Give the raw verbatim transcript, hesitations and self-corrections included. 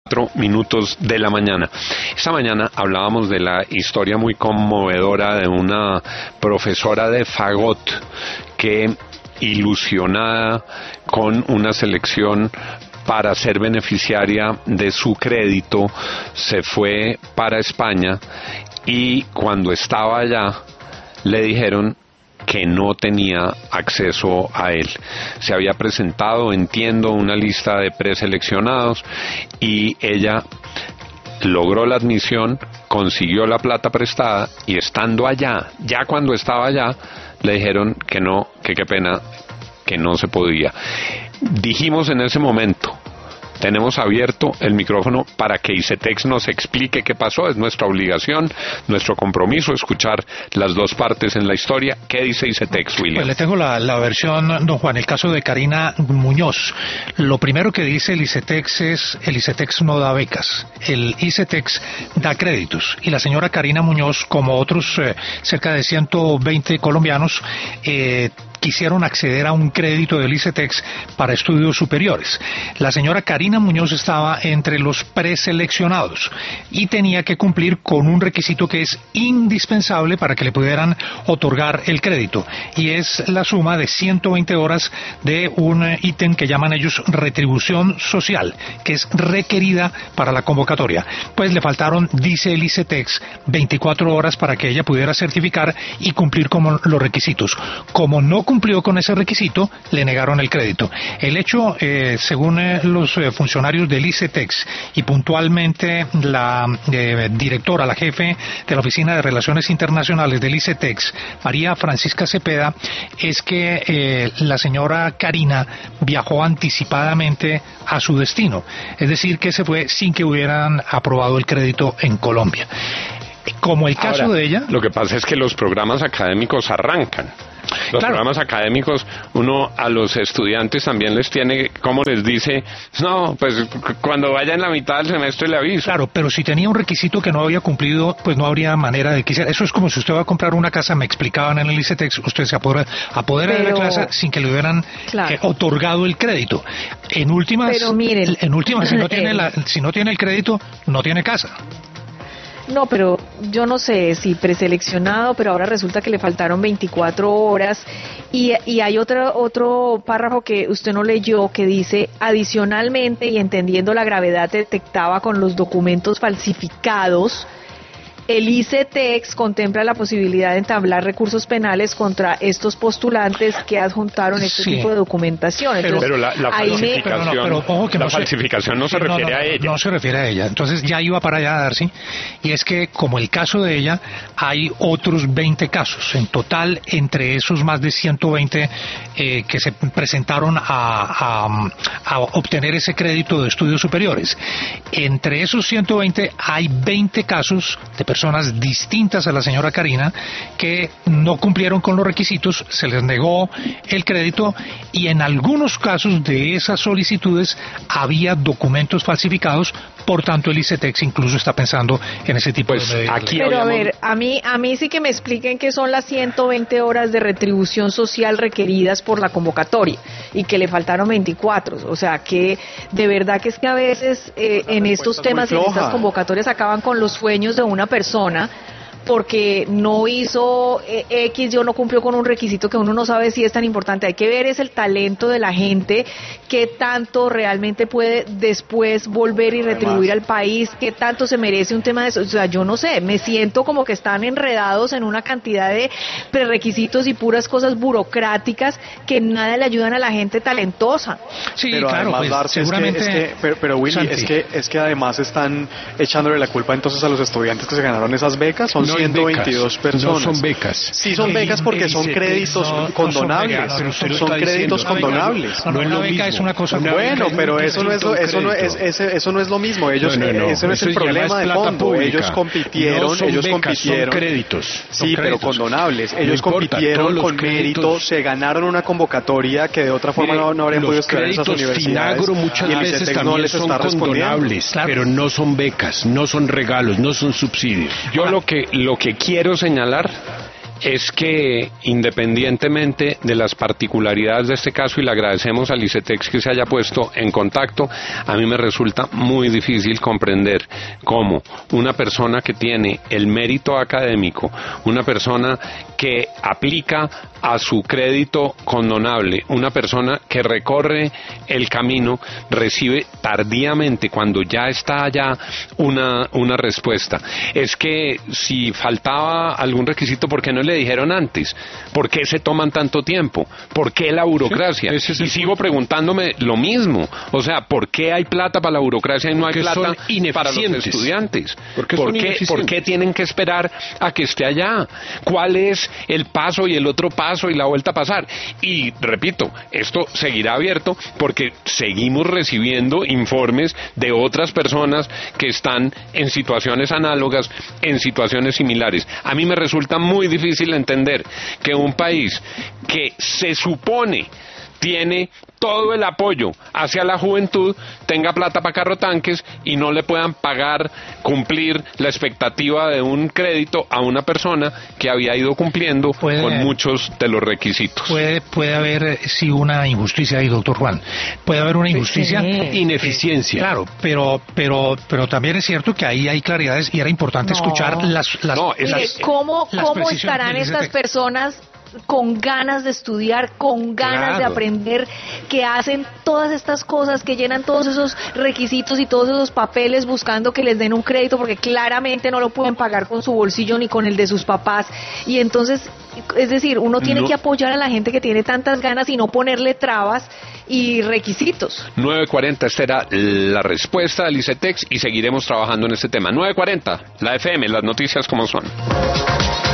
cuatro minutos de la mañana. Esta mañana hablábamos de la historia muy conmovedora de una profesora de fagot que, ilusionada con una selección para ser beneficiaria de su crédito, se fue para España y cuando estaba allá le dijeron que no tenía acceso a él. Se había presentado, entiendo, una lista de preseleccionados y ella logró la admisión, consiguió la plata prestada y estando allá, ya cuando estaba allá, le dijeron que no, que qué pena, que no se podía. Dijimos en ese momento, tenemos abierto el micrófono para que ICETEX nos explique qué pasó. Es nuestra obligación, nuestro compromiso, escuchar las dos partes en la historia. ¿Qué dice ICETEX, William? Pues le tengo la, la versión, don Juan, el caso de Karina Muñoz. Lo primero que dice el ICETEX es, el ICETEX no da becas, el ICETEX da créditos. Y la señora Karina Muñoz, como otros eh, cerca de ciento veinte colombianos, eh, quisieron acceder a un crédito del ICETEX para estudios superiores. La señora Karina Muñoz estaba entre los preseleccionados y tenía que cumplir con un requisito que es indispensable para que le pudieran otorgar el crédito, y es la suma de ciento veinte horas de un ítem que llaman ellos retribución social, que es requerida para la convocatoria. Pues le faltaron, dice el ICETEX, veinticuatro horas para que ella pudiera certificar y cumplir con los requisitos. Como no cumplió con ese requisito, le negaron el crédito. El hecho, eh, según eh, los eh, funcionarios del ICETEX y puntualmente la eh, directora, la jefe de la Oficina de Relaciones Internacionales del ICETEX, María Francisca Cepeda, es que eh, la señora Karina viajó anticipadamente a su destino, es decir, que se fue sin que hubieran aprobado el crédito en Colombia. Como el caso Ahora, de ella... Lo que pasa es que los programas académicos arrancan. Los claro. programas académicos, uno a los estudiantes también les tiene, como les dice, no, pues cuando vaya en la mitad del semestre le aviso. Claro, pero si tenía un requisito que no había cumplido, pues no habría manera de que hiciera. Eso es como si usted va a comprar una casa, me explicaban en el ICETEX, usted se apodera, apodera pero... de la clase sin que le hubieran claro. eh, otorgado el crédito. En últimas, pero miren, en últimas si no tiene la, si no tiene el crédito, no tiene casa. No, pero yo no sé si preseleccionado, pero ahora resulta que le faltaron veinticuatro horas y, y hay otro, otro párrafo que usted no leyó que dice, adicionalmente y entendiendo la gravedad detectada con los documentos falsificados, el ICETEX contempla la posibilidad de entablar recursos penales contra estos postulantes que adjuntaron este sí. tipo de documentación. Entonces, pero, pero la, la falsificación, me... pero no, pero, que la no falsificación se, no se sí, refiere no, no, a ella. No se refiere a ella. Entonces ya iba para allá, Darcy, y es que como el caso de ella, hay otros veinte casos. En total, entre esos más de ciento veinte eh, que se presentaron a, a, a obtener ese crédito de estudios superiores. Entre esos ciento veinte hay veinte casos de personas personas distintas a la señora Karina que no cumplieron con los requisitos, se les negó el crédito y en algunos casos de esas solicitudes había documentos falsificados, por tanto el ICETEX incluso está pensando en ese tipo pues de medidas. Aquí Pero habíamos... a ver, a mí, a mí sí que me expliquen qué son las ciento veinte horas de retribución social requeridas por la convocatoria y que le faltaron veinticuatro, o sea que de verdad que es que a veces eh, en estos temas, en estas convocatorias acaban con los sueños de una persona porque no hizo eh, X, yo no cumplió con un requisito que uno no sabe si es tan importante. Hay que ver es el talento de la gente, qué tanto realmente puede después volver y retribuir Además, al país, qué tanto se merece un tema de eso. O sea, yo no sé, me siento como que están enredados en una cantidad de prerequisitos y puras cosas burocráticas que nada le ayudan a la gente talentosa. Sí, pero claro, además, pues, Darcy, seguramente... Es que, es que, pero, pero Willy, Santi. es que, es que además están echándole la culpa entonces a los estudiantes que se ganaron esas becas, son no ciento veintidós becas, personas. No son becas. Sí son becas porque son créditos no, condonables, no son, becas, son, son créditos condonables. No, no, una beca es una cosa. Una bueno, pero eso no es lo, eso no es ese, eso no es lo mismo. Ellos no, no, no. Eso no es el problema de fondo. Pública. Ellos compitieron, no son ellos becas, compitieron. Son créditos. Sí, son pero créditos. condonables. Ellos no importa, compitieron con créditos, mérito, se ganaron una convocatoria que de otra forma mire, no, no habrían podido estudiar en esas universidades. Finagro muchas y el veces ICETEX también no les son está condonables, claro. Pero no son becas, no son regalos, no son subsidios. Yo lo que lo que quiero señalar es que independientemente de las particularidades de este caso, y le agradecemos al ICETEX que se haya puesto en contacto, a mí me resulta muy difícil comprender cómo una persona que tiene el mérito académico, una persona que aplica a su crédito condonable, una persona que recorre el camino, recibe tardíamente, cuando ya está allá, una, una respuesta. Es que si faltaba algún requisito, ¿por qué no le dijeron antes? ¿Por qué se toman tanto tiempo? ¿Por qué la burocracia? Sí, y sigo preguntándome lo mismo. O sea, ¿por qué hay plata para la burocracia y no hay plata para los estudiantes? ¿Por qué, ¿Por, qué, ¿Por qué tienen que esperar a que esté allá? ¿Cuál es el paso y el otro paso y la vuelta a pasar? Y repito, esto seguirá abierto porque seguimos recibiendo informes de otras personas que están en situaciones análogas, en situaciones similares. A mí me resulta muy difícil entender que un país que se supone tiene todo el apoyo hacia la juventud tenga plata para carro tanques y no le puedan pagar, cumplir la expectativa de un crédito a una persona que había ido cumpliendo puede, con muchos de los requisitos. Puede, puede haber, sí, una injusticia ahí, doctor Juan. Puede haber una injusticia. Sí. Ineficiencia. Claro, pero, pero, pero también es cierto que ahí hay claridades y era importante no. escuchar las, las, no, las, Mire, ¿cómo, las cómo estarán estas personas con ganas de estudiar, con ganas claro. de aprender, que hacen todas estas cosas, que llenan todos esos requisitos y todos esos papeles buscando que les den un crédito porque claramente no lo pueden pagar con su bolsillo ni con el de sus papás? Y entonces, es decir, uno tiene no. que apoyar a la gente que tiene tantas ganas y no ponerle trabas y requisitos. nueve cuarenta, esta era la respuesta del ICETEX y seguiremos trabajando en este tema. nueve cuarenta, la F M, las noticias como son.